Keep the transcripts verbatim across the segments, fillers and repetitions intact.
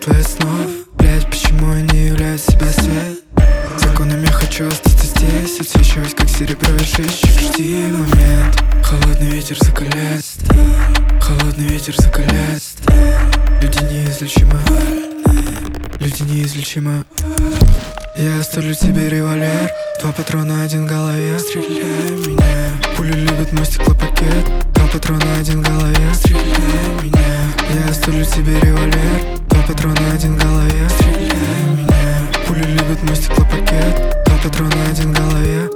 твоих снов. Блять, почему я не являю себя свет? Законами хочу остаться здесь, отсвечивать как серебро и жечь. Жди момент. Холодный ветер закаляет, холодный ветер закаляет. Люди неизлечимы, люди неизлечимы. Я оставлю тебе револьвер, два патрона, один в голове. Стреляй меня. Пули любят мой стеклопакет, два патрона, один в голове. Стреляй меня. Я оставлю тебе револьвер, два патрона, один в голове. Стреляй меня. Пули любят мой стеклопакет, два патрона, один в голове.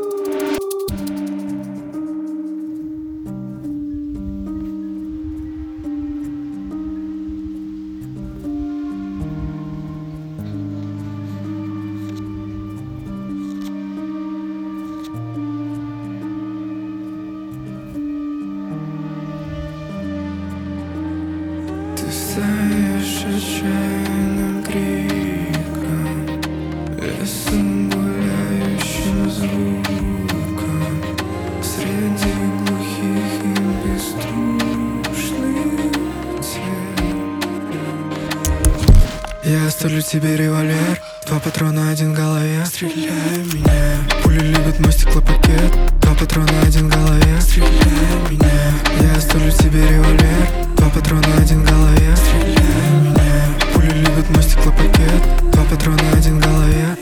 Ты стоишь отчаянным криком, лесом гуляющим звуком, среди глухих и бездушных тел. Я оставлю тебе револьвер, два патрона, один в голове. Стреляй меня. Пули любят мой стеклопакет, два патрона, один в голове. Стреляй меня. Я оставлю тебе револьвер, два патрона, один в голове. Стреляй меня. Пули любят мой стеклопакет, два патрона, один в голове.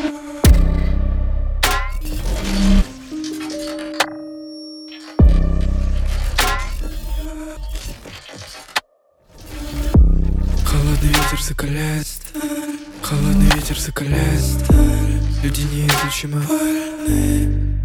Холодный ветер закаляет, холодный ветер закаляет. Люди неизлечимы.